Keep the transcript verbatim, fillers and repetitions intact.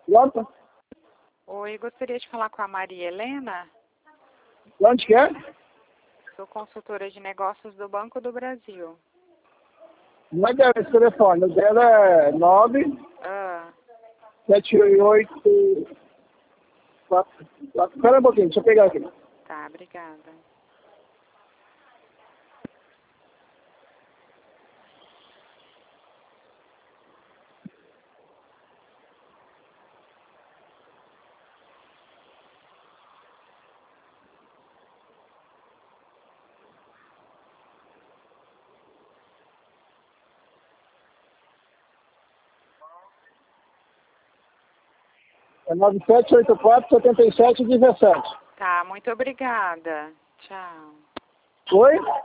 Pronto? Oi, gostaria de falar com a Maria Helena. De onde que é? Sou consultora de negócios do Banco do Brasil. Não é dela esse telefone. O dela é nove Ah, sete oito quatro. Espera um pouquinho, deixa eu pegar aqui. tá, obrigada. É nove sete oito quatro sete sete um sete. Tá, muito obrigada. Tchau. Oi?